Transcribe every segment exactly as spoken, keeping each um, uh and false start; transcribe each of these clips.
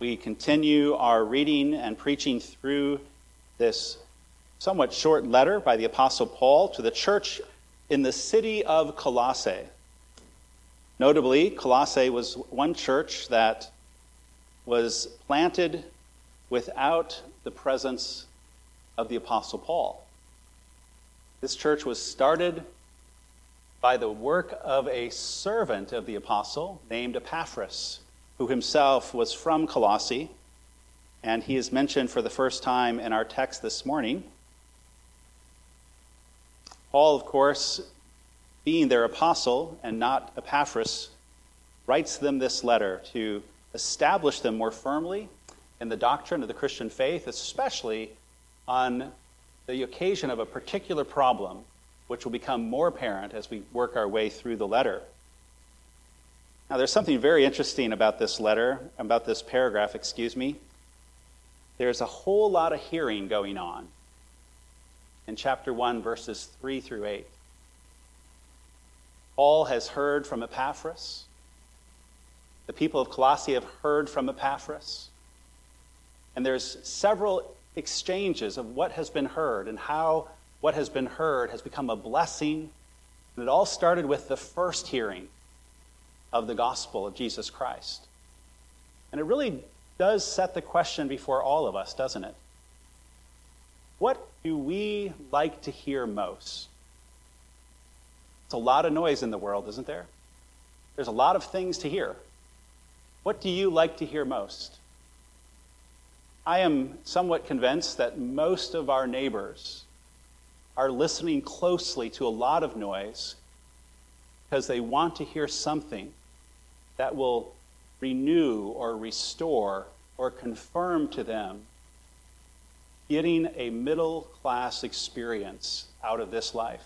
we continue our reading and preaching through this somewhat short letter by the Apostle Paul to the church in the city of Colossae. Notably, Colossae was one church that was planted without the presence of the Apostle Paul. This church was started by the work of a servant of the apostle named Epaphras, who himself was from Colossae, and he is mentioned for the first time in our text this morning. Paul, of course, being their apostle and not Epaphras, writes them this letter to establish them more firmly in the doctrine of the Christian faith, especially on the occasion of a particular problem, which will become more apparent as we work our way through the letter. Now, there's something very interesting about this letter, about this paragraph, excuse me. There's a whole lot of hearing going on in chapter one, verses three through eight. Paul has heard from Epaphras. The people of Colossae have heard from Epaphras. And there's several exchanges of what has been heard and how what has been heard has become a blessing. And it all started with the first hearing of the gospel of Jesus Christ. And it really does set the question before all of us, doesn't it? What do we like to hear most? It's a lot of noise in the world, isn't there? There's a lot of things to hear. What do you like to hear most? I am somewhat convinced that most of our neighbors are listening closely to a lot of noise because they want to hear something that will renew or restore or confirm to them getting a middle-class experience out of this life.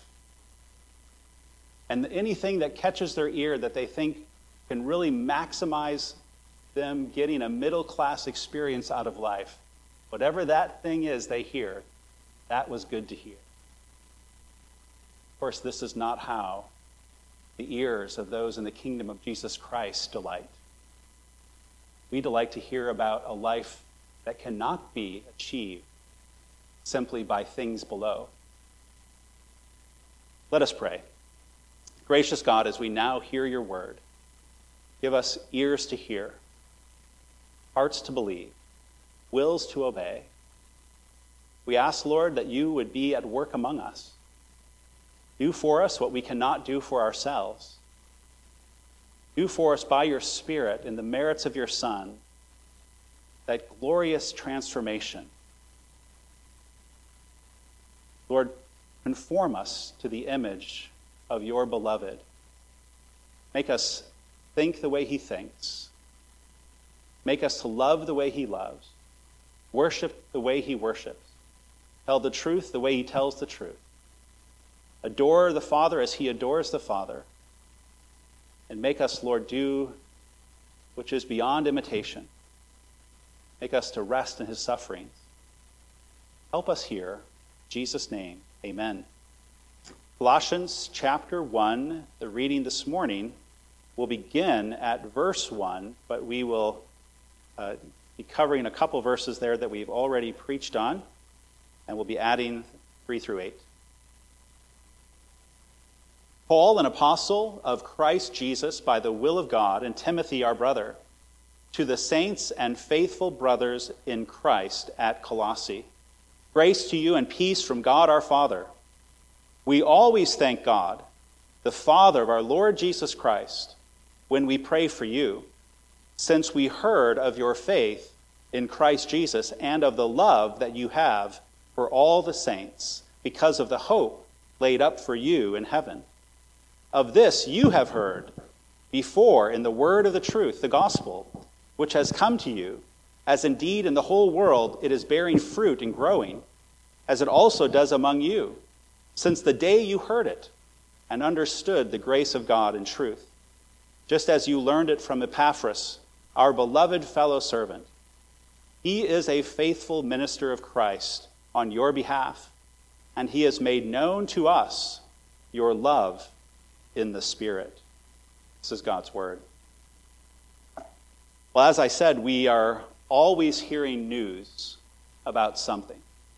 And anything that catches their ear that they think can really maximize them getting a middle-class experience out of life, whatever that thing is they hear, that was good to hear. Of course, this is not how the ears of those in the kingdom of Jesus Christ delight. We delight to hear about a life that cannot be achieved simply by things below. Let us pray. Gracious God, as we now hear your word, give us ears to hear, hearts to believe, wills to obey. We ask, Lord, that you would be at work among us. Do for us what we cannot do for ourselves. Do for us by your Spirit in the merits of your Son, that glorious transformation. Lord, conform us to the image of your beloved. Make us think the way he thinks. Make us to love the way he loves. Worship the way he worships. Tell the truth the way he tells the truth. Adore the Father as he adores the Father. And make us, Lord, do which is beyond imitation. Make us to rest in his sufferings. Help us here. In Jesus' name, amen. Colossians chapter one, the reading this morning will begin at verse one, but we will uh, be covering a couple verses there that we've already preached on, and we'll be adding three through eight. Paul, an apostle of Christ Jesus by the will of God, and Timothy, our brother, to the saints and faithful brothers in Christ at Colossae, grace to you and peace from God our Father. We always thank God, the Father of our Lord Jesus Christ, when we pray for you, since we heard of your faith in Christ Jesus and of the love that you have for all the saints, because of the hope laid up for you in heaven. Of this you have heard before in the word of the truth, the gospel, which has come to you, as indeed in the whole world it is bearing fruit and growing, as it also does among you, since the day you heard it and understood the grace of God in truth, just as you learned it from Epaphras, our beloved fellow servant. He is a faithful minister of Christ on your behalf, and he has made known to us your love in the Spirit. This is God's word. Well, as I said, we are always hearing news about something.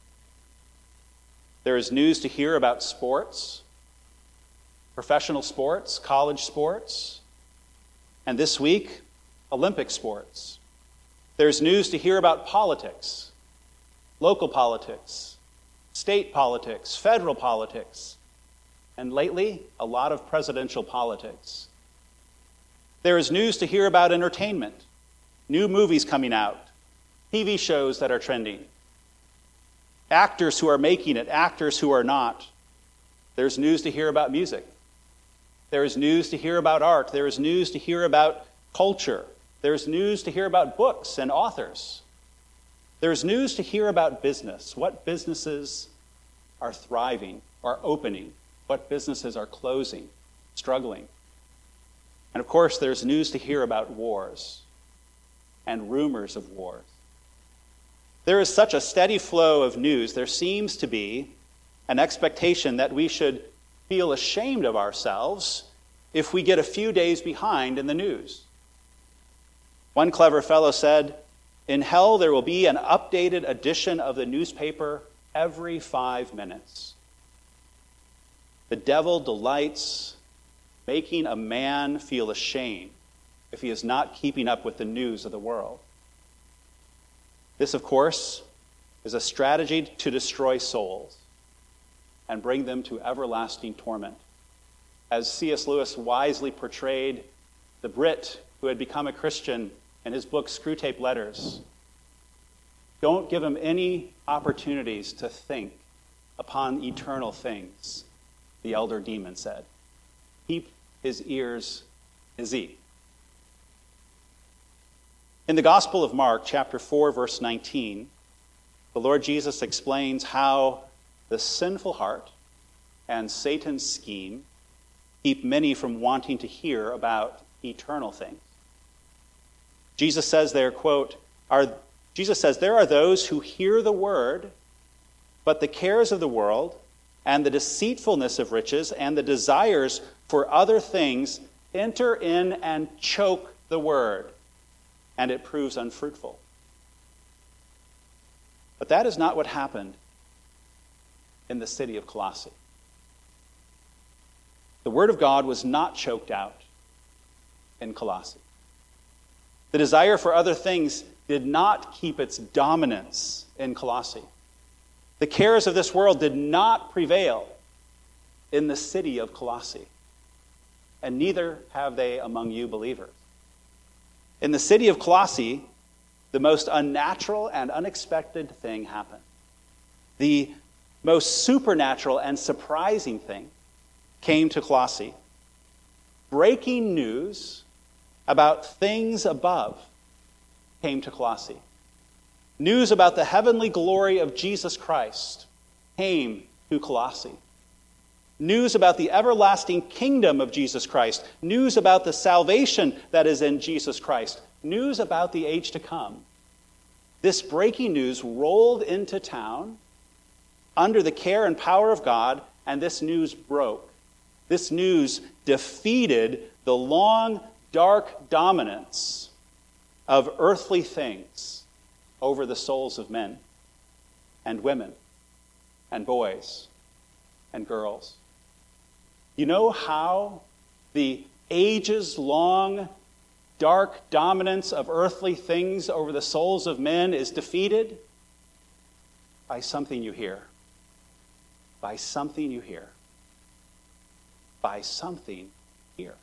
There is news to hear about sports, professional sports, college sports, and this week, Olympic sports. There's news to hear about politics, local politics, state politics, federal politics, and lately, a lot of presidential politics. There is news to hear about entertainment, new movies coming out, T V shows that are trending, actors who are making it, actors who are not. There's news to hear about music. There is news to hear about art. There is news to hear about culture. There's news to hear about books and authors. There's news to hear about business, what businesses are thriving, are opening, what businesses are closing, struggling. And of course, there's news to hear about wars and rumors of wars. There is such a steady flow of news, there seems to be an expectation that we should feel ashamed of ourselves if we get a few days behind in the news. One clever fellow said, "In hell there will be an updated edition of the newspaper every five minutes." The devil delights making a man feel ashamed if he is not keeping up with the news of the world. This, of course, is a strategy to destroy souls and bring them to everlasting torment. As C S Lewis wisely portrayed the Brit who had become a Christian in his book Screwtape Letters, don't give him any opportunities to think upon eternal things, the elder demon said. Keep his ears busy. In the Gospel of Mark, chapter four, verse nineteen, the Lord Jesus explains how the sinful heart and Satan's scheme keep many from wanting to hear about eternal things. Jesus says there, quote, are, Jesus says, "There are those who hear the word, but the cares of the world and the deceitfulness of riches and the desires for other things enter in and choke the word, and it proves unfruitful." But that is not what happened in the city of Colossae. The word of God was not choked out in Colossae. The desire for other things did not keep its dominance in Colossae. The cares of this world did not prevail in the city of Colossae, and neither have they among you believers. In the city of Colossae, the most unnatural and unexpected thing happened. The most supernatural and surprising thing came to Colossae. Breaking news about things above came to Colossae. News about the heavenly glory of Jesus Christ came to Colossae. News about the everlasting kingdom of Jesus Christ. News about the salvation that is in Jesus Christ. News about the age to come. This breaking news rolled into town under the care and power of God, and this news broke. This news defeated the long, dark dominance of earthly things over the souls of men and women and boys and girls. You know how the ages-long, dark dominance of earthly things over the souls of men is defeated? By something you hear. By something you hear. By something here.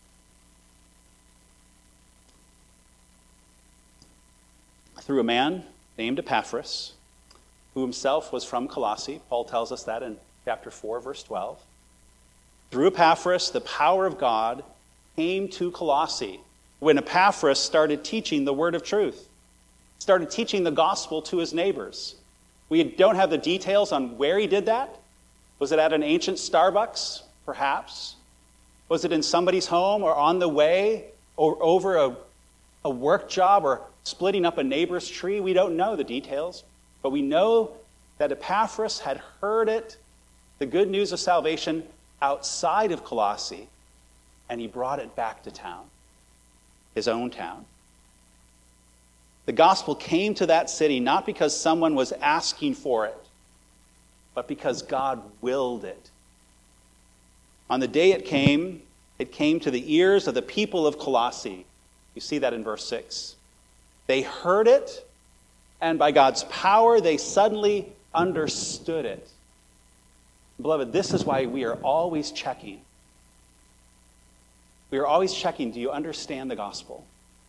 Through a man named Epaphras, who himself was from Colossae. Paul tells us that in chapter four, verse twelve. Through Epaphras, the power of God came to Colossae when Epaphras started teaching the word of truth, started teaching the gospel to his neighbors. We don't have the details on where he did that. Was it at an ancient Starbucks? Perhaps. Was it in somebody's home or on the way or over a, a work job or splitting up a neighbor's tree? We don't know the details, but we know that Epaphras had heard it, the good news of salvation, outside of Colossae, and he brought it back to town, his own town. The gospel came to that city not because someone was asking for it, but because God willed it. On the day it came, it came to the ears of the people of Colossae. You see that in verse six. They heard it, and by God's power, they suddenly understood it. Beloved, this is why we are always checking. We are always checking, do you understand the gospel?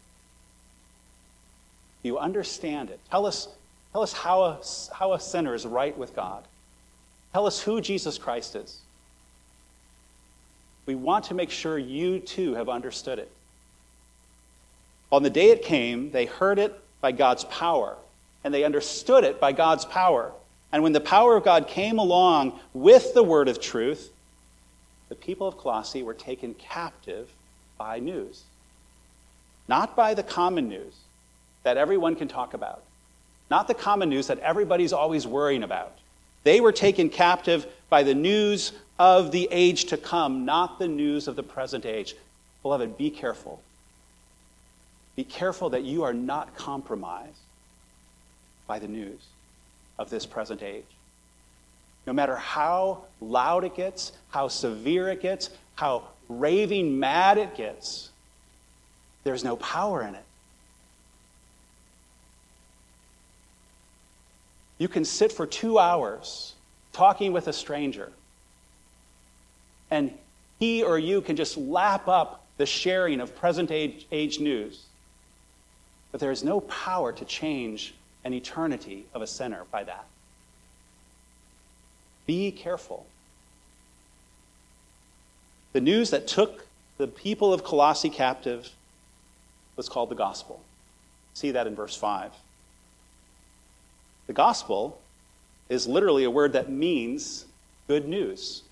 Do you understand it? Tell us, tell us how a, how a sinner is right with God. Tell us who Jesus Christ is. We want to make sure you too have understood it. On the day it came, they heard it by God's power, and they understood it by God's power. And when the power of God came along with the word of truth, the people of Colossae were taken captive by news. Not by the common news that everyone can talk about. Not the common news that everybody's always worrying about. They were taken captive by the news of the age to come, not the news of the present age. Beloved, be careful. Be careful that you are not compromised by the news of this present age. No matter how loud it gets, how severe it gets, how raving mad it gets, there's no power in it. You can sit for two hours talking with a stranger, and he or you can just lap up the sharing of present age, age news. But there is no power to change an eternity of a sinner by that. Be careful. The news that took the people of Colossae captive was called the gospel. See that in verse five. The gospel is literally a word that means good news.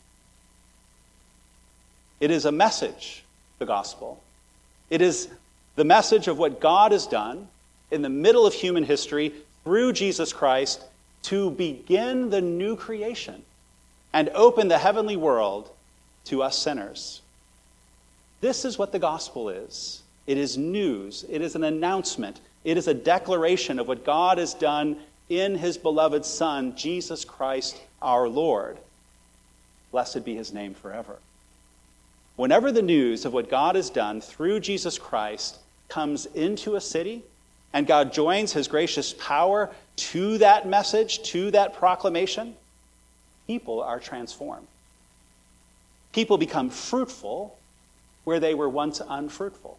It is a message, the gospel. It is the message of what God has done in the middle of human history through Jesus Christ to begin the new creation and open the heavenly world to us sinners. This is what the gospel is. It is news. It is an announcement. It is a declaration of what God has done in his beloved Son, Jesus Christ our Lord. Blessed be his name forever. Whenever the news of what God has done through Jesus Christ comes into a city, and God joins his gracious power to that message, to that proclamation, people are transformed. People become fruitful where they were once unfruitful.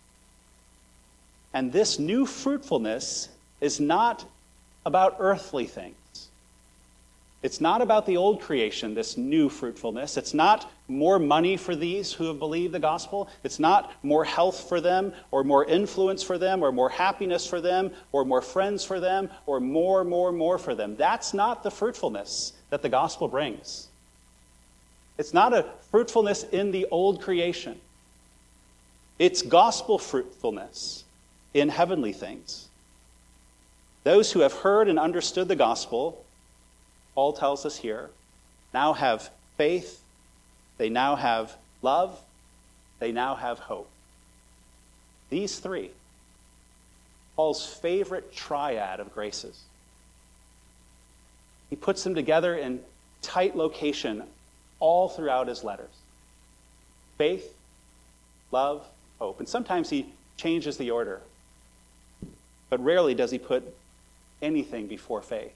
And this new fruitfulness is not about earthly things. It's not about the old creation, this new fruitfulness. It's not more money for these who have believed the gospel. It's not more health for them, or more influence for them, or more happiness for them, or more friends for them, or more, more, more for them. That's not the fruitfulness that the gospel brings. It's not a fruitfulness in the old creation. It's gospel fruitfulness in heavenly things. Those who have heard and understood the gospel, Paul tells us here, now have faith, they now have love, they now have hope. These three, Paul's favorite triad of graces. He puts them together in tight location all throughout his letters. Faith, love, hope. And sometimes he changes the order, but rarely does he put anything before faith.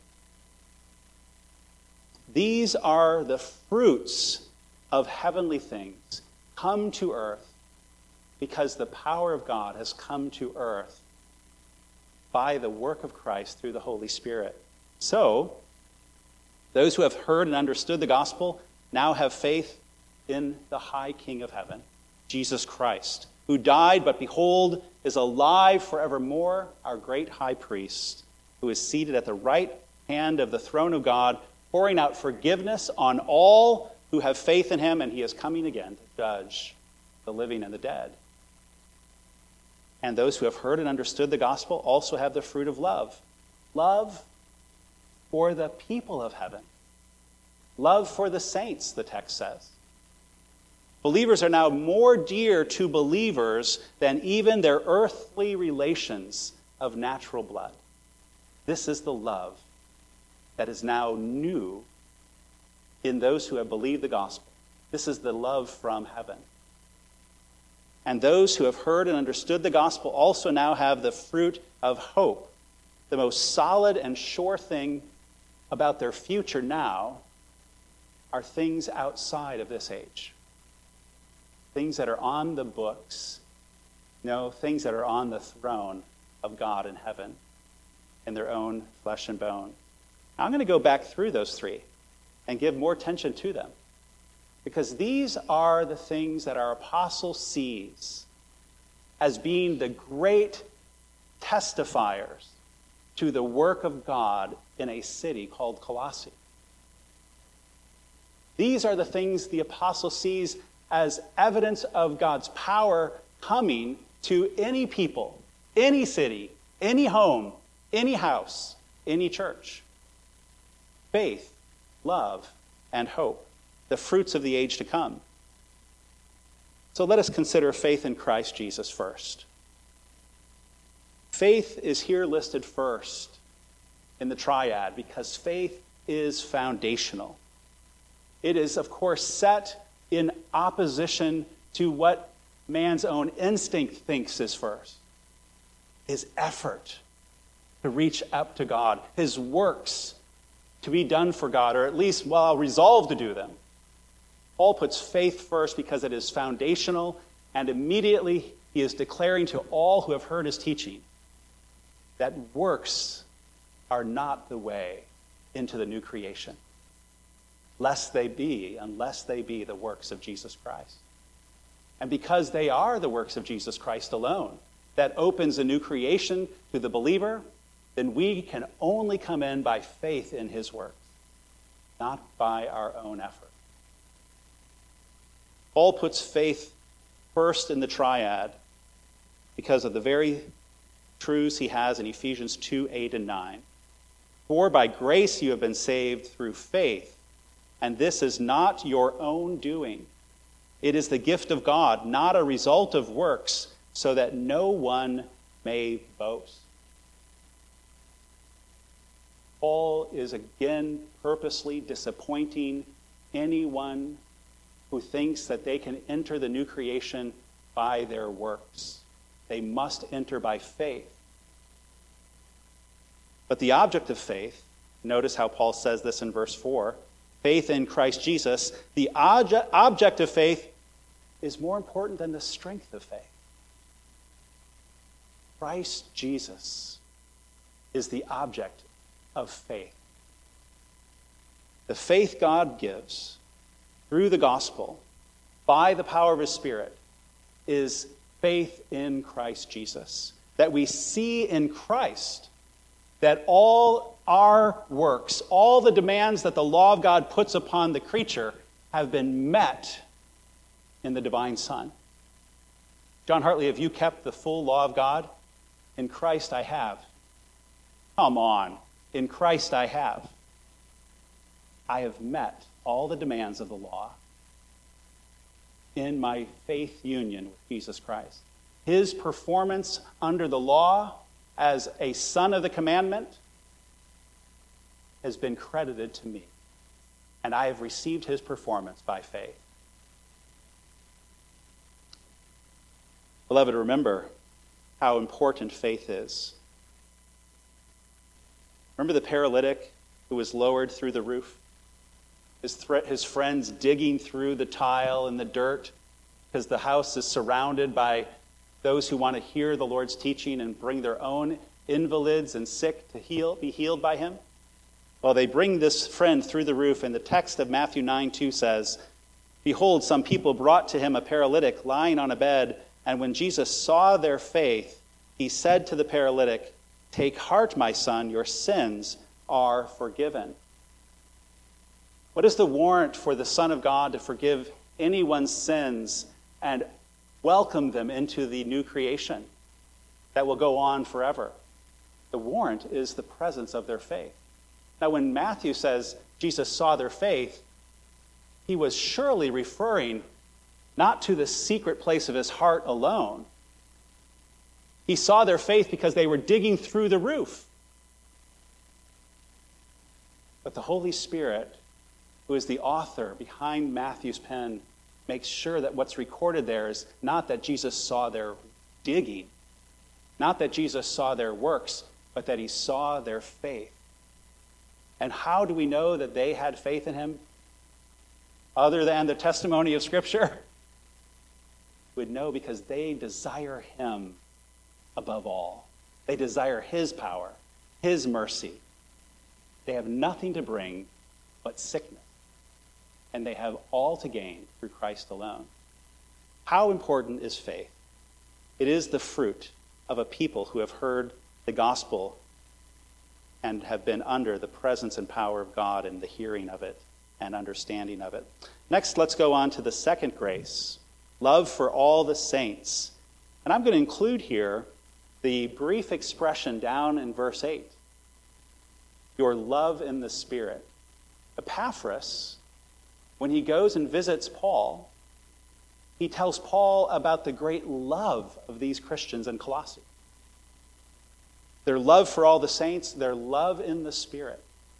These are the fruits of heavenly things come to earth because the power of God has come to earth by the work of Christ through the Holy Spirit. So, those who have heard and understood the gospel now have faith in the high King of heaven, Jesus Christ, who died, but behold, is alive forevermore, our great high priest, who is seated at the right hand of the throne of God, pouring out forgiveness on all who have faith in him, and he is coming again to judge the living and the dead. And those who have heard and understood the gospel also have the fruit of love. Love for the people of heaven. Love for the saints, the text says. Believers are now more dear to believers than even their earthly relations of natural blood. This is the love that is now new in those who have believed the gospel. This is the love from heaven. And those who have heard and understood the gospel also now have the fruit of hope. The most solid and sure thing about their future now are things outside of this age. Things that are on the books. No, things that are on the throne of God in heaven, in their own flesh and bone. I'm going to go back through those three and give more attention to them, because these are the things that our apostle sees as being the great testifiers to the work of God in a city called Colossae. These are the things the apostle sees as evidence of God's power coming to any people, any city, any home, any house, any church. Faith, love, and hope, the fruits of the age to come. So let us consider faith in Christ Jesus first. Faith is here listed first in the triad because faith is foundational. It is, of course, set in opposition to what man's own instinct thinks is first. His effort to reach up to God, his works to be done for God, or at least, well, resolve to do them. Paul puts faith first because it is foundational, and immediately he is declaring to all who have heard his teaching that works are not the way into the new creation, lest they be, unless they be the works of Jesus Christ. And because they are the works of Jesus Christ alone, that opens a new creation to the believer, then we can only come in by faith in his works, not by our own effort. Paul puts faith first in the triad because of the very truths he has in Ephesians two, eight, and nine. For by grace you have been saved through faith, and this is not your own doing. It is the gift of God, not a result of works, so that no one may boast. Paul is again purposely disappointing anyone who thinks that they can enter the new creation by their works. They must enter by faith. But the object of faith, notice how Paul says this in verse four, faith in Christ Jesus, the obje- object of faith is more important than the strength of faith. Christ Jesus is the object of faith. The faith God gives through the gospel by the power of his Spirit is faith in Christ Jesus. That we see in Christ that all our works, all the demands that the law of God puts upon the creature have been met in the divine Son. John Hartley, have you kept the full law of God? In Christ I have. Come on. In Christ I have. I have met all the demands of the law in my faith union with Jesus Christ. His performance under the law as a son of the commandment has been credited to me, and I have received his performance by faith. Beloved, remember how important faith is. Remember the paralytic who was lowered through the roof? His, thre- his friends digging through the tile and the dirt because the house is surrounded by those who want to hear the Lord's teaching and bring their own invalids and sick to heal, be healed by him. Well, they bring this friend through the roof, and the text of Matthew nine two says, behold, some people brought to him a paralytic lying on a bed, and when Jesus saw their faith, he said to the paralytic, take heart, my son, your sins are forgiven. What is the warrant for the Son of God to forgive anyone's sins and welcome them into the new creation that will go on forever? The warrant is the presence of their faith. Now, when Matthew says Jesus saw their faith, he was surely referring not to the secret place of his heart alone, He saw their faith because they were digging through the roof. But the Holy Spirit, who is the author behind Matthew's pen, makes sure that what's recorded there is not that Jesus saw their digging, not that Jesus saw their works, but that he saw their faith. And how do we know that they had faith in him? Other than the testimony of Scripture? Would know because they desire him above all. They desire his power, his mercy. They have nothing to bring but sickness. And they have all to gain through Christ alone. How important is faith? It is the fruit of a people who have heard the gospel and have been under the presence and power of God in the hearing of it and understanding of it. Next, let's go on to the second grace, love for all the saints. And I'm going to include here the brief expression down in verse eight. Your love in the Spirit. Epaphras, when he goes and visits Paul, he tells Paul about the great love of these Christians in Colossae. Their love for all the saints, their love in the Spirit.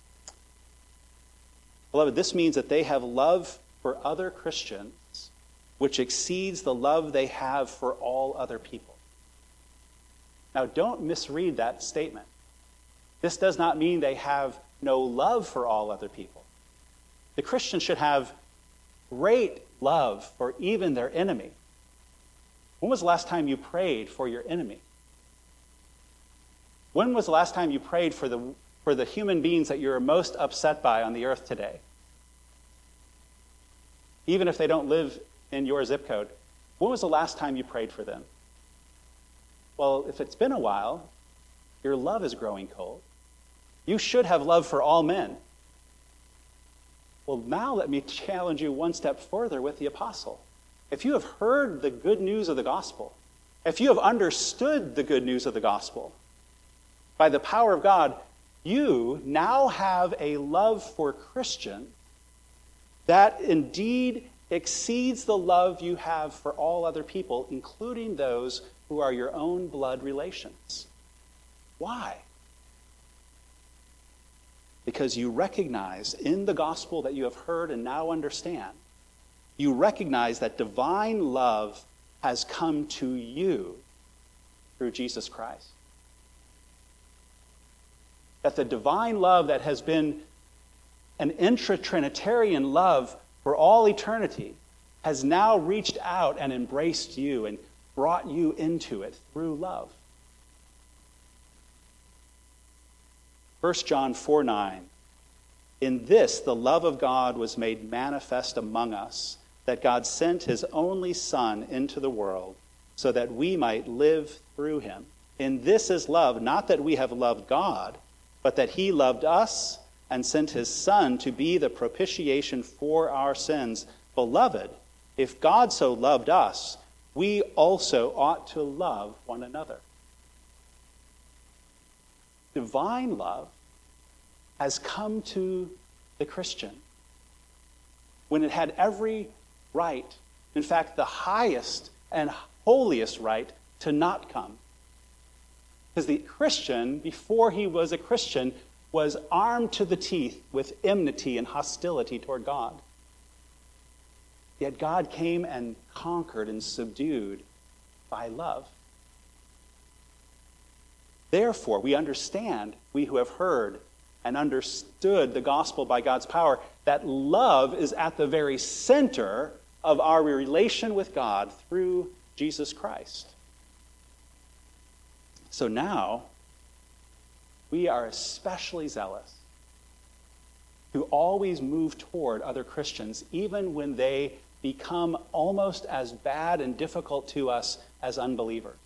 Beloved, this means that they have love for other Christians which exceeds the love they have for all other people. Now, don't misread that statement. This does not mean they have no love for all other people. The Christian should have great love for even their enemy. When was the last time you prayed for your enemy? When was the last time you prayed for the, for the human beings that you're most upset by on the earth today? Even if they don't live in your zip code, when was the last time you prayed for them? Well, if it's been a while, your love is growing cold. You should have love for all men. Well, now let me challenge you one step further with the apostle. If you have heard the good news of the gospel, if you have understood the good news of the gospel, by the power of God, you now have a love for Christians that indeed exceeds the love you have for all other people, including those who are your own blood relations. Why? Because you recognize in the gospel that you have heard and now understand, you recognize that divine love has come to you through Jesus Christ. That the divine love that has been an intra-Trinitarian love for all eternity has now reached out and embraced you and brought you into it through love. First John four nine. In this the love of God was made manifest among us, that God sent his only Son into the world so that we might live through him. In this is love, not that we have loved God, but that he loved us and sent his Son to be the propitiation for our sins. Beloved, if God so loved us, we also ought to love one another. Divine love has come to the Christian when it had every right, in fact, the highest and holiest right, to not come. Because the Christian, before he was a Christian, was armed to the teeth with enmity and hostility toward God. Yet God came and conquered and subdued by love. Therefore, we understand, we who have heard and understood the gospel by God's power, that love is at the very center of our relation with God through Jesus Christ. So now, we are especially zealous to always move toward other Christians, even when they become almost as bad and difficult to us as unbelievers.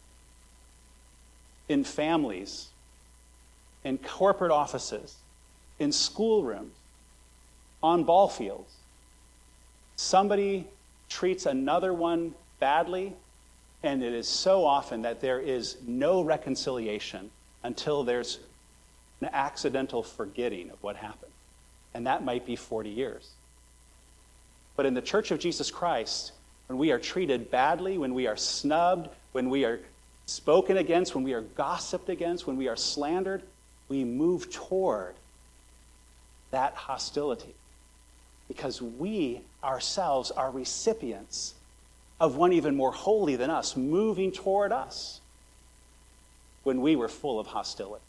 In families, in corporate offices, in schoolrooms, on ball fields. Somebody treats another one badly, and it is so often that there is no reconciliation until there's an accidental forgetting of what happened. And that might be forty years. But in the Church of Jesus Christ, when we are treated badly, when we are snubbed, when we are spoken against, when we are gossiped against, when we are slandered, we move toward that hostility. Because we ourselves are recipients of one even more holy than us, moving toward us when we were full of hostility.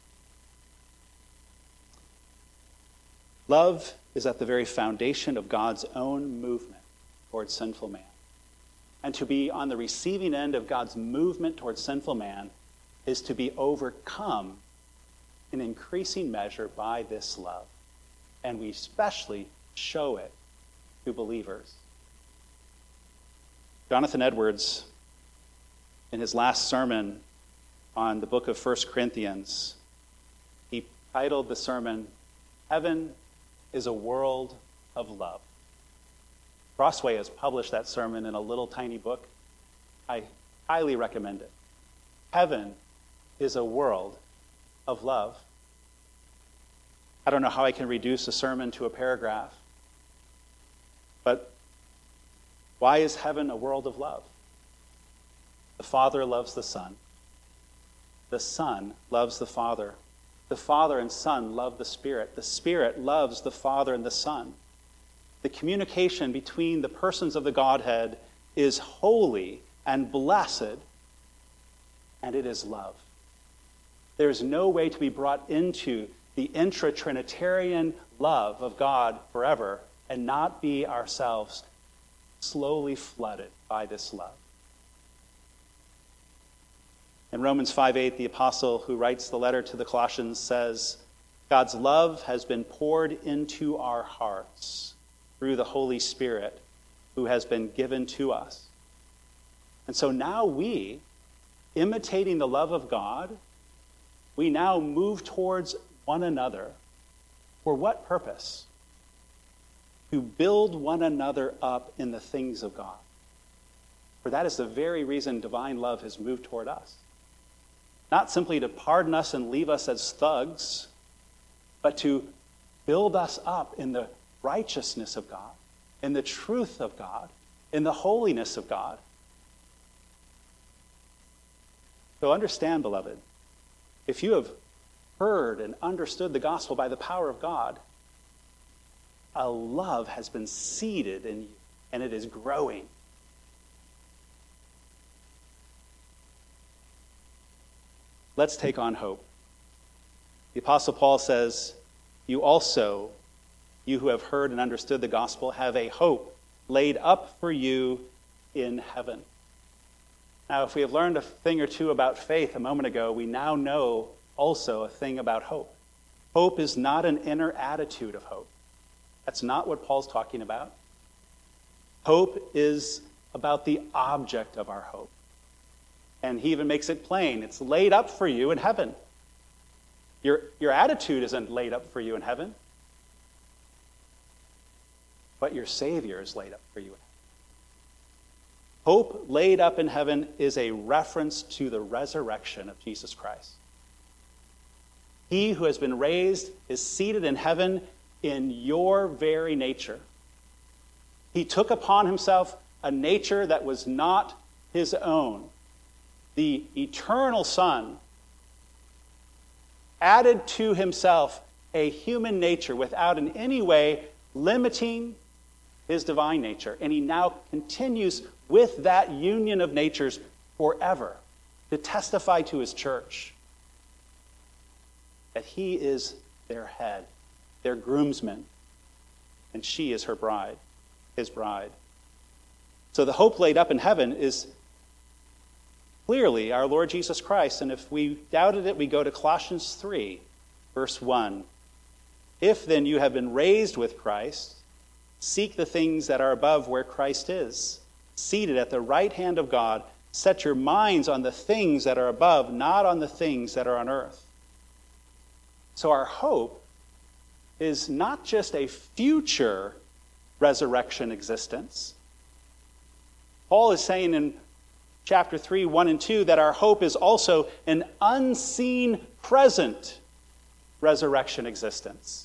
Love is at the very foundation of God's own movement towards sinful man. And to be on the receiving end of God's movement towards sinful man is to be overcome in increasing measure by this love. And we especially show it to believers. Jonathan Edwards, in his last sermon on the book of First Corinthians, he titled the sermon, Heaven is a World of Love. Crossway has published that sermon in a little tiny book. I highly recommend it. Heaven is a world of love. I don't know how I can reduce a sermon to a paragraph, but why is heaven a world of love? The Father loves the Son. The Son loves the Father. The Father and Son love the Spirit. The Spirit loves the Father and the Son. The communication between the persons of the Godhead is holy and blessed, and it is love. There is no way to be brought into the intra-Trinitarian love of God forever and not be ourselves slowly flooded by this love. In Romans five eight, the apostle who writes the letter to the Colossians says, God's love has been poured into our hearts through the Holy Spirit who has been given to us. And so now we, imitating the love of God, we now move towards one another. For what purpose? To build one another up in the things of God. For that is the very reason divine love has moved toward us. Not simply to pardon us and leave us as thugs, but to build us up in the righteousness of God, in the truth of God, in the holiness of God. So understand, beloved, if you have heard and understood the gospel by the power of God, a love has been seeded in you, and it is growing. Let's take on hope. The Apostle Paul says, you also, you who have heard and understood the gospel, have a hope laid up for you in heaven. Now, if we have learned a thing or two about faith a moment ago, we now know also a thing about hope. Hope is not an inner attitude of hope. That's not what Paul's talking about. Hope is about the object of our hope. And he even makes it plain. It's laid up for you in heaven. Your, your attitude isn't laid up for you in heaven. But your Savior is laid up for you in heaven. Hope laid up in heaven is a reference to the resurrection of Jesus Christ. He who has been raised is seated in heaven in your very nature. He took upon himself a nature that was not his own. The eternal Son added to himself a human nature without in any way limiting his divine nature. And he now continues with that union of natures forever to testify to his church that he is their head, their groomsman, and she is her bride, his bride. So the hope laid up in heaven is clearly our Lord Jesus Christ. And if we doubted it, we go to Colossians three, verse one. If then you have been raised with Christ, seek the things that are above where Christ is, seated at the right hand of God. Set your minds on the things that are above, not on the things that are on earth. So our hope is not just a future resurrection existence. Paul is saying in chapter three, one and two, that our hope is also an unseen present resurrection existence.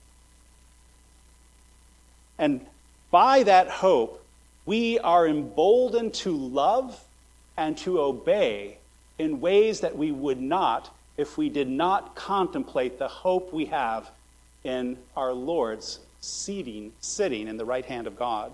And by that hope, we are emboldened to love and to obey in ways that we would not if we did not contemplate the hope we have in our Lord's seating, sitting in the right hand of God.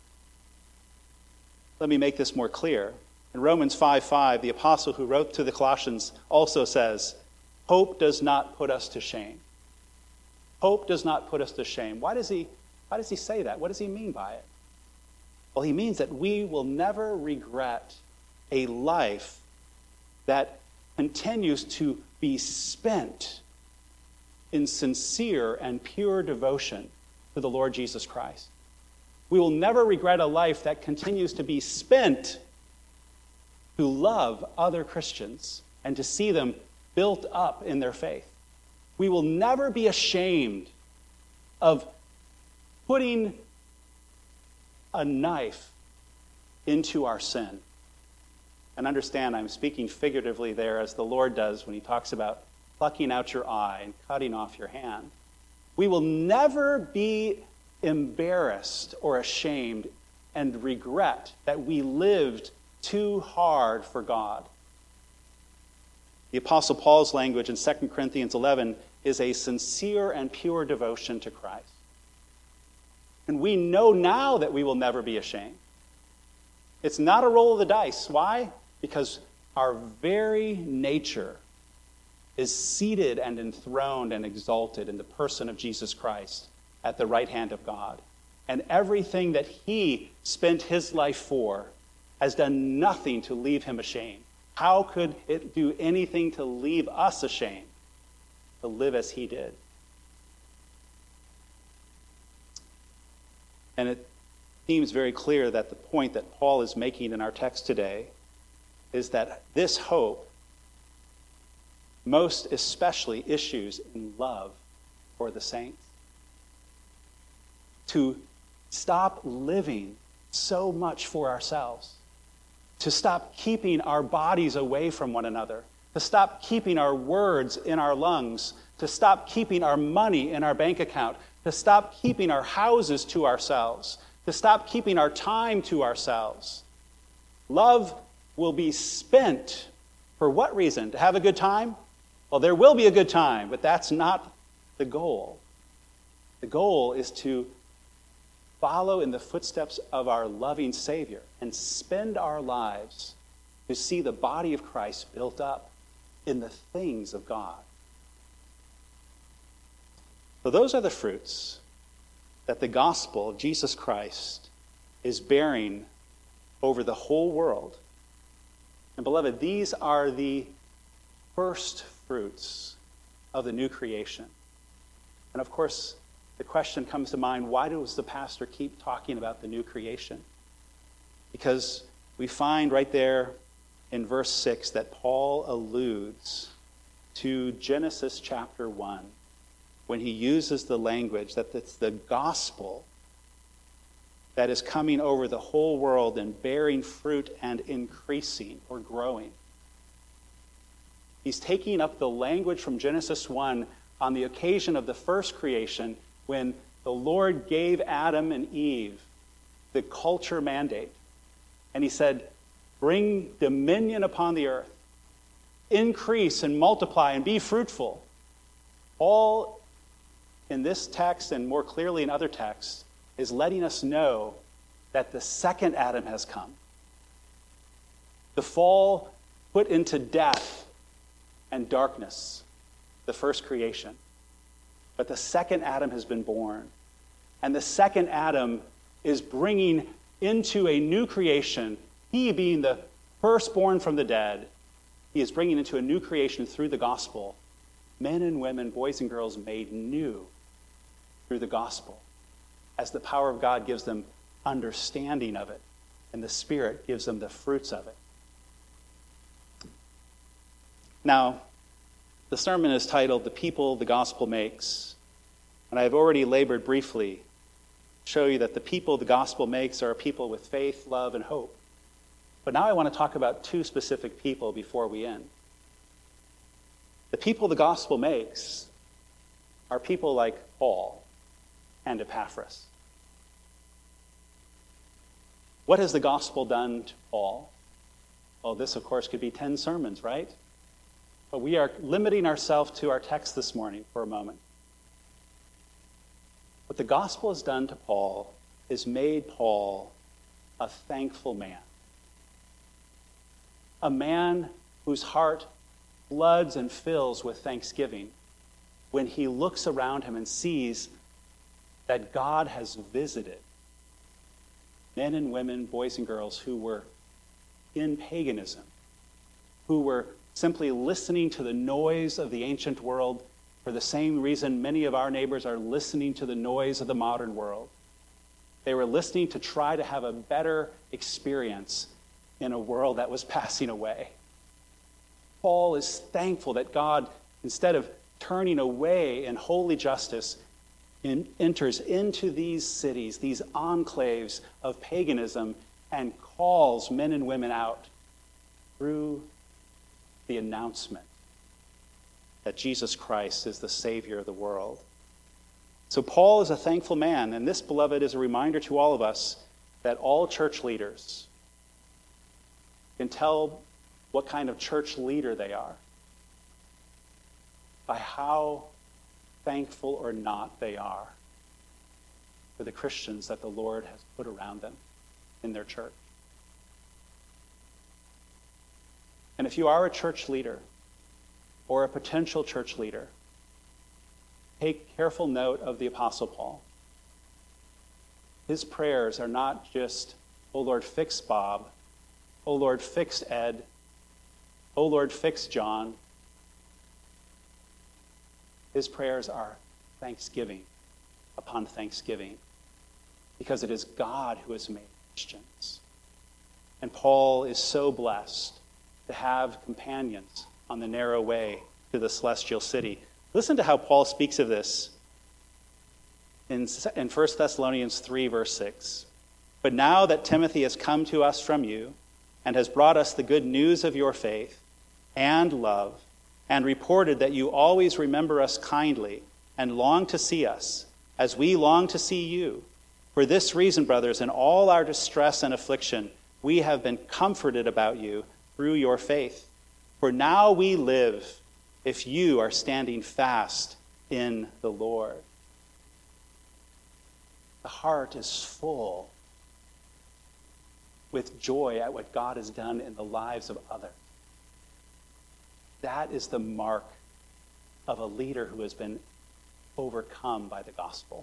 Let me make this more clear. In Romans five five, the apostle who wrote to the Colossians also says, hope does not put us to shame. Hope does not put us to shame. Why does he, why does he say that? What does he mean by it? Well, he means that we will never regret a life that continues to be spent in sincere and pure devotion to the Lord Jesus Christ. We will never regret a life that continues to be spent to love other Christians and to see them built up in their faith. We will never be ashamed of putting a knife into our sin. And understand, I'm speaking figuratively there as the Lord does when he talks about plucking out your eye and cutting off your hand. We will never be embarrassed or ashamed and regret that we lived too hard for God. The Apostle Paul's language in Second Corinthians eleven is a sincere and pure devotion to Christ. And we know now that we will never be ashamed. It's not a roll of the dice. Why? Because our very nature is seated and enthroned and exalted in the person of Jesus Christ at the right hand of God. And everything that he spent his life for has done nothing to leave him ashamed. How could it do anything to leave us ashamed? To live as he did. And it seems very clear that the point that Paul is making in our text today is that this hope most especially issues in love for the saints. To stop living so much for ourselves. To stop keeping our bodies away from one another. To stop keeping our words in our lungs. To stop keeping our money in our bank account. To stop keeping our houses to ourselves. To stop keeping our time to ourselves. Love will be spent for what reason? To have a good time? Well, there will be a good time, but that's not the goal. The goal is to follow in the footsteps of our loving Savior and spend our lives to see the body of Christ built up in the things of God. So those are the fruits that the gospel of Jesus Christ is bearing over the whole world. And beloved, these are the first fruits of the new creation. And of course, the question comes to mind, why does the pastor keep talking about the new creation? Because we find right there in verse six that Paul alludes to Genesis chapter one when he uses the language that it's the gospel that is coming over the whole world and bearing fruit and increasing or growing. He's taking up the language from Genesis one on the occasion of the first creation when the Lord gave Adam and Eve the culture mandate. And he said, bring dominion upon the earth, increase and multiply and be fruitful. All in this text and more clearly in other texts is letting us know that the second Adam has come. The fall put into death and darkness, the first creation. But the second Adam has been born. And the second Adam is bringing into a new creation, he being the firstborn from the dead, he is bringing into a new creation through the gospel, men and women, boys and girls made new through the gospel, as the power of God gives them understanding of it, and the Spirit gives them the fruits of it. Now, the sermon is titled, The People the Gospel Makes. And I have already labored briefly to show you that the people the gospel makes are people with faith, love, and hope. But now I want to talk about two specific people before we end. The people the gospel makes are people like Paul and Epaphras. What has the gospel done to Paul? Well, this, of course, could be ten sermons, right? But we are limiting ourselves to our text this morning for a moment. What the gospel has done to Paul is made Paul a thankful man. A man whose heart floods and fills with thanksgiving when he looks around him and sees that God has visited men and women, boys and girls who were in paganism, who were simply listening to the noise of the ancient world for the same reason many of our neighbors are listening to the noise of the modern world. They were listening to try to have a better experience in a world that was passing away. Paul is thankful that God, instead of turning away in holy justice, in, enters into these cities, these enclaves of paganism, and calls men and women out through the announcement that Jesus Christ is the Savior of the world. So Paul is a thankful man, and this, beloved, is a reminder to all of us that all church leaders can tell what kind of church leader they are by how thankful or not they are for the Christians that the Lord has put around them in their church. And if you are a church leader or a potential church leader, take careful note of the Apostle Paul. His prayers are not just, "Oh Lord, fix Bob. Oh Lord, fix Ed. Oh Lord, fix John." His prayers are thanksgiving upon thanksgiving, because it is God who has made Christians. And Paul is so blessed to have companions on the narrow way to the celestial city. Listen to how Paul speaks of this in, in First Thessalonians three, verse six. "But now that Timothy has come to us from you and has brought us the good news of your faith and love, and reported that you always remember us kindly and long to see us, as we long to see you. For this reason, brothers, in all our distress and affliction, we have been comforted about you through your faith. For now we live if you are standing fast in the Lord." The heart is full with joy at what God has done in the lives of others. That is the mark of a leader who has been overcome by the gospel.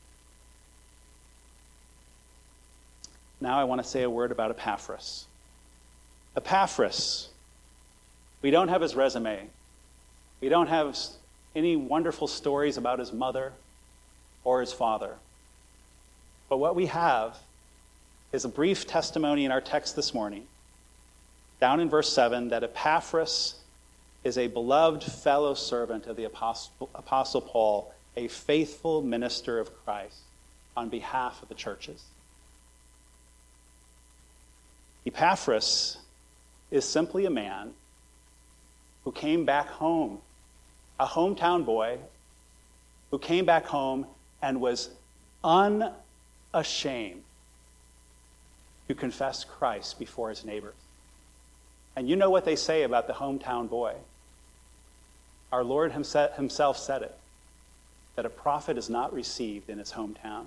Now I want to say a word about Epaphras. Epaphras, we don't have his resume. We don't have any wonderful stories about his mother or his father. But what we have is a brief testimony in our text this morning, down in verse seven, that Epaphras is a beloved fellow servant of the Apostle, Apostle Paul, a faithful minister of Christ on behalf of the churches. Epaphras is simply a man who came back home, a hometown boy who came back home and was unashamed to confess Christ before his neighbors. And you know what they say about the hometown boy. Our Lord himself said it, that a prophet is not received in his hometown.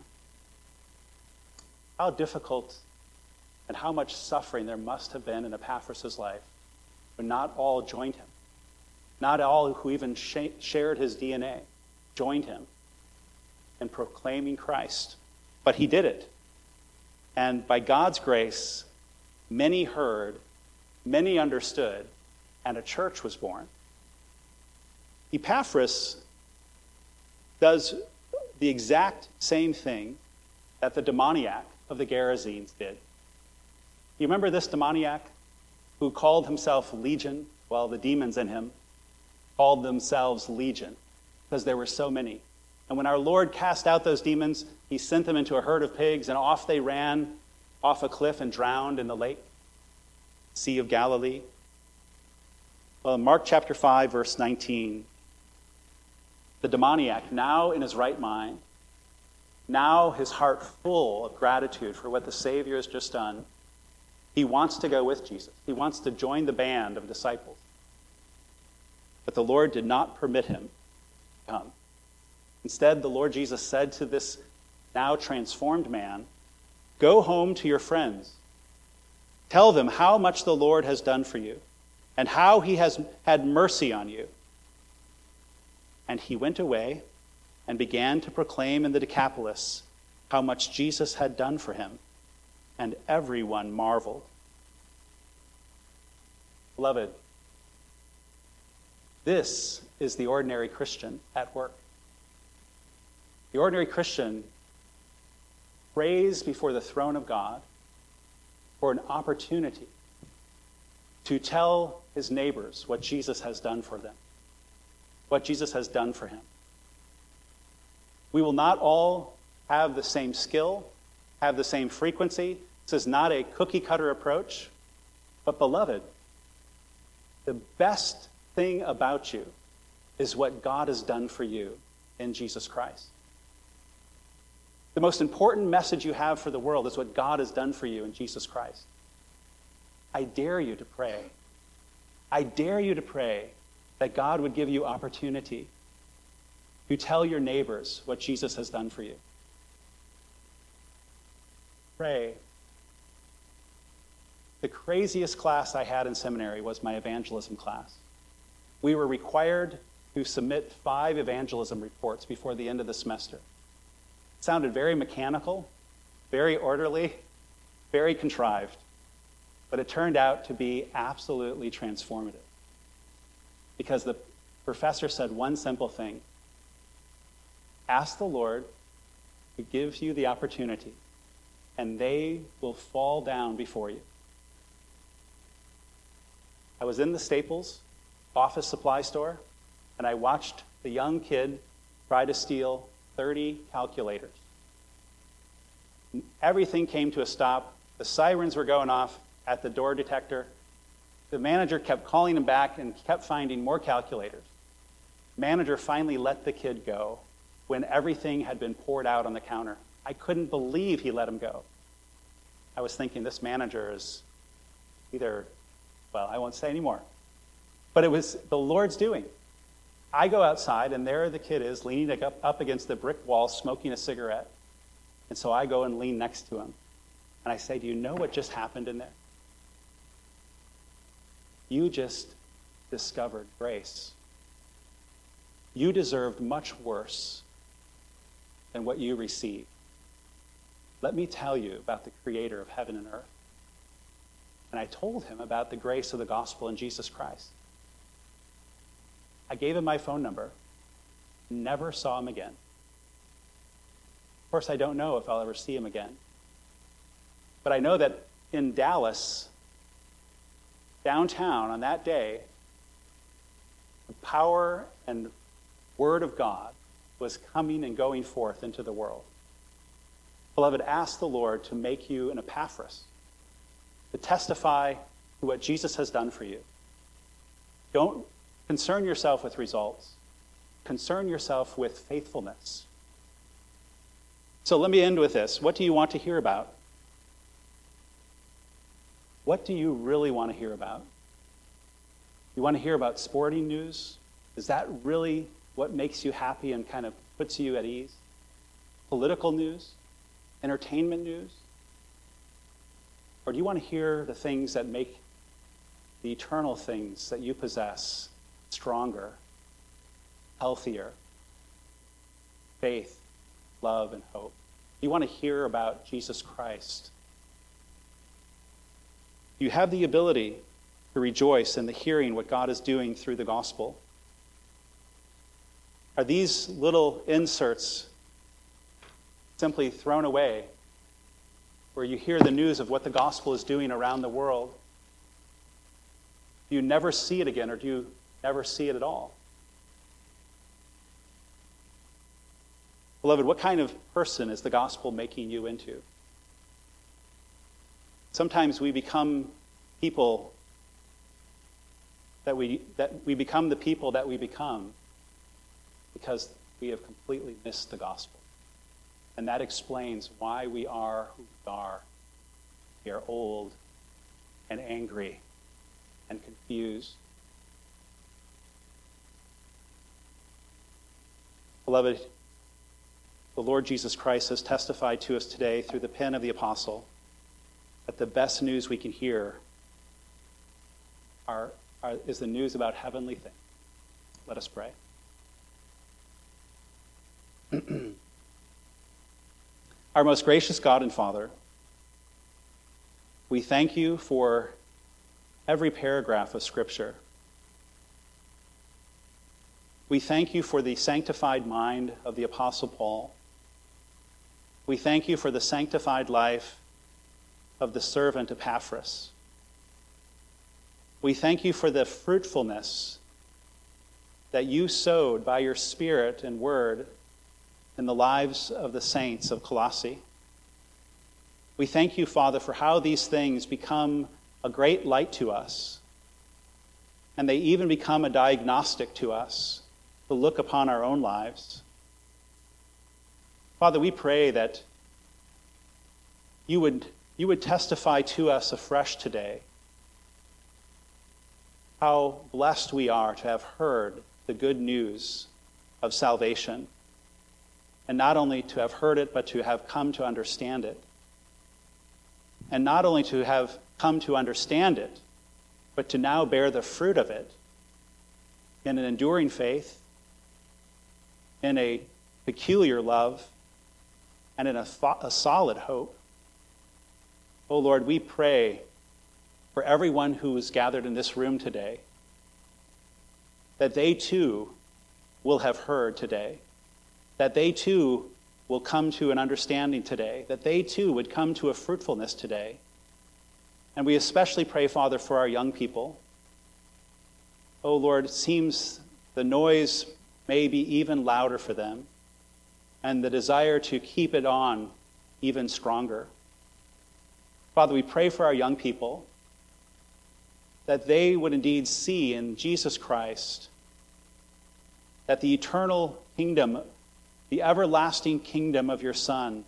How difficult and how much suffering there must have been in Epaphras' life when not all joined him. Not all who even sh- shared his D N A joined him in proclaiming Christ. But he did it. And by God's grace, many heard, many understood, and a church was born. Epaphras does the exact same thing that the demoniac of the Gerasenes did. You remember this demoniac who called himself Legion? Well, the demons in him called themselves Legion because there were so many. And when our Lord cast out those demons, he sent them into a herd of pigs, and off they ran off a cliff and drowned in the lake, Sea of Galilee. Well, in Mark chapter five, verse nineteen, the demoniac, now in his right mind, now his heart full of gratitude for what the Savior has just done, He wants to go with Jesus. He wants to join the band of disciples. But the Lord did not permit him to come. Instead, the Lord Jesus said to this now transformed man, "Go home to your friends. Tell them how much the Lord has done for you and how he has had mercy on you." And he went away and began to proclaim in the Decapolis how much Jesus had done for him, and everyone marveled. Beloved, this is the ordinary Christian at work. The ordinary Christian prays before the throne of God for an opportunity to tell his neighbors what Jesus has done for them, what Jesus has done for him. We will not all have the same skill, have the same frequency. This is not a cookie-cutter approach. But beloved, the best thing about you is what God has done for you in Jesus Christ. The most important message you have for the world is what God has done for you in Jesus Christ. I dare you to pray. I dare you to pray that God would give you opportunity to tell your neighbors what Jesus has done for you. Pray. The craziest class I had in seminary was my evangelism class. We were required to submit five evangelism reports before the end of the semester. It sounded very mechanical, very orderly, very contrived, but it turned out to be absolutely transformative. Because the professor said one simple thing: ask the Lord to give you the opportunity, and they will fall down before you. I was in the Staples office supply store, and I watched the young kid try to steal thirty calculators. Everything came to a stop. The sirens were going off at the door detector. The manager kept calling him back and kept finding more calculators. Manager finally let the kid go when everything had been poured out on the counter. I couldn't believe he let him go. I was thinking, this manager is either, well, I won't say anymore. But it was the Lord's doing. I go outside, and there the kid is, leaning up, up against the brick wall, smoking a cigarette. And so I go and lean next to him. And I say, do you know what just happened in there? You just discovered grace. You deserved much worse than what you received. Let me tell you about the creator of heaven and earth. And I told him about the grace of the gospel in Jesus Christ. I gave him my phone number. Never saw him again. Of course, I don't know if I'll ever see him again. But I know that in Dallas, downtown on that day, the power and word of God was coming and going forth into the world. Beloved, ask the Lord to make you an Epaphras, to testify to what Jesus has done for you. Don't concern yourself with results. Concern yourself with faithfulness. So let me end with this. What do you want to hear about? What do you really want to hear about? You want to hear about sporting news? Is that really what makes you happy and kind of puts you at ease? Political news? Entertainment news? Or do you want to hear the things that make the eternal things that you possess stronger, healthier, faith, love, and hope? You want to hear about Jesus Christ. You have the ability to rejoice in the hearing what God is doing through the gospel. Are these little inserts simply thrown away where you hear the news of what the gospel is doing around the world? Do you never see it again, or do you never see it at all? Beloved, what kind of person is the gospel making you into? Sometimes we become people that we that we become the people that we become because we have completely missed the gospel. And that explains why we are who we are. We are old, and angry and confused. Beloved, the Lord Jesus Christ has testified to us today through the pen of the apostle that the best news we can hear are, are, is the news about heavenly things. Let us pray. Our most gracious God and Father, we thank you for every paragraph of Scripture. We thank you for the sanctified mind of the Apostle Paul. We thank you for the sanctified life of the servant Epaphras. We thank you for the fruitfulness that you sowed by your Spirit and word in the lives of the saints of Colossae. We thank you, Father, for how these things become a great light to us, and they even become a diagnostic to us to look upon our own lives. Father, we pray that you would, you would testify to us afresh today how blessed we are to have heard the good news of salvation, and not only to have heard it, but to have come to understand it. And not only to have come to understand it, but to now bear the fruit of it in an enduring faith, in a peculiar love, and in a, th- a solid hope. Oh Lord, we pray for everyone who is gathered in this room today, that they too will have heard today, that they too will come to an understanding today, that they too would come to a fruitfulness today. And we especially pray, Father, for our young people. Oh Lord, it seems the noise may be even louder for them, and the desire to keep it on even stronger. Father, we pray for our young people, that they would indeed see in Jesus Christ that the eternal kingdom, the everlasting kingdom of your Son,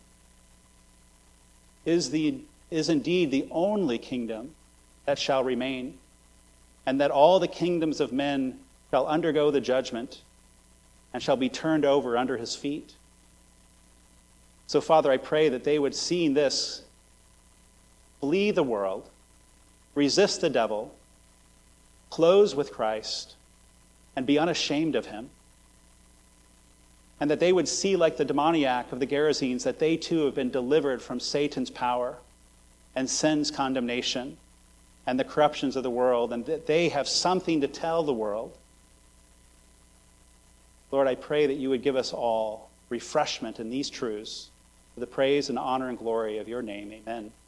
is the is indeed the only kingdom that shall remain, and that all the kingdoms of men shall undergo the judgment and shall be turned over under his feet. So, Father, I pray that they would, seeing this, flee the world, resist the devil, close with Christ, and be unashamed of him. And that they would see, like the demoniac of the Gerasenes, that they too have been delivered from Satan's power and sin's condemnation and the corruptions of the world, and that they have something to tell the world. Lord, I pray that you would give us all refreshment in these truths for the praise and honor and glory of your name. Amen.